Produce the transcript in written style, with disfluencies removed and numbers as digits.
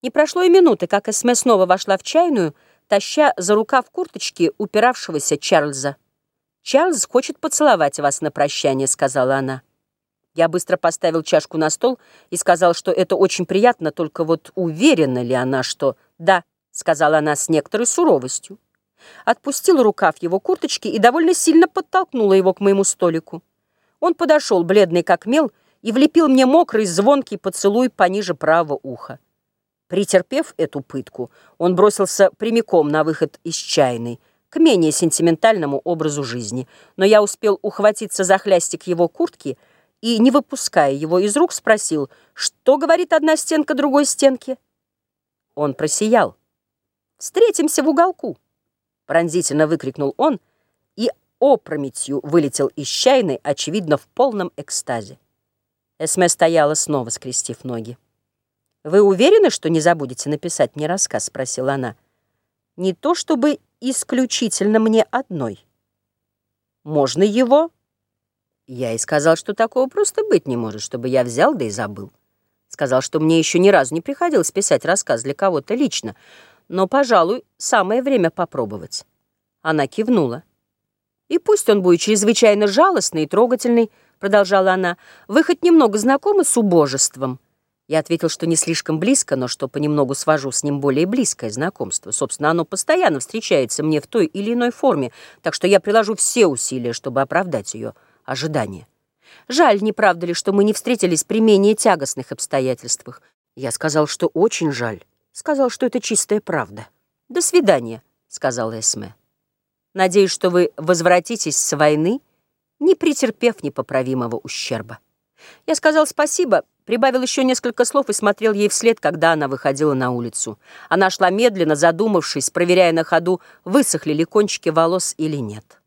Не прошло и минуты, как Эсме снова вошла в чайную, таща за рукав курточки упиравшегося Чарльза. «Чарльз хочет поцеловать вас на прощание», — сказала она. Я быстро поставил чашку на стол и сказал, что это очень приятно, только вот уверена ли она, что... «Да», — сказала она с некоторой суровостью. Отпустила рукав его курточки и довольно сильно подтолкнула его к моему столику. Он подошел, бледный как мел, и влепил мне мокрый, звонкий поцелуй пониже правого уха. Претерпев эту пытку, он бросился прямиком на выход из чайной, к менее сентиментальному образу жизни, но я успел ухватиться за хлястик его куртки и, не выпуская его из рук, спросил, что говорит одна стенка другой стенке. Он просиял. «Встретимся в уголку!» Пронзительно выкрикнул он и опрометью вылетел из чайной, очевидно, в полном экстазе. Эсме стояла, снова скрестив ноги. «Вы уверены, что не забудете написать мне рассказ?» — спросила она. «Не то чтобы исключительно мне одной. Можно его?» Я и сказал, что такого просто быть не может, чтобы я взял да и забыл. Сказал, что мне еще ни разу не приходилось писать рассказ для кого-то лично, но, пожалуй, самое время попробовать. Она кивнула. «И пусть он будет чрезвычайно жалостный и трогательный», — продолжала она, — «вы хоть немного знакомы с убожеством?» Я ответил, что не слишком близко, но что понемногу свожу с ним более близкое знакомство. Собственно, оно постоянно встречается мне в той или иной форме, так что я приложу все усилия, чтобы оправдать ее ожидания. Жаль, не правда ли, что мы не встретились при менее тягостных обстоятельствах? Я сказал, что очень жаль. Сказал, что это чистая правда. «До свидания», — сказала Эсме. «Надеюсь, что вы возвратитесь с войны, не претерпев непоправимого ущерба». Я сказал спасибо, прибавил еще несколько слов и смотрел ей вслед, когда она выходила на улицу. Она шла медленно, задумавшись, проверяя на ходу, высохли ли кончики волос или нет.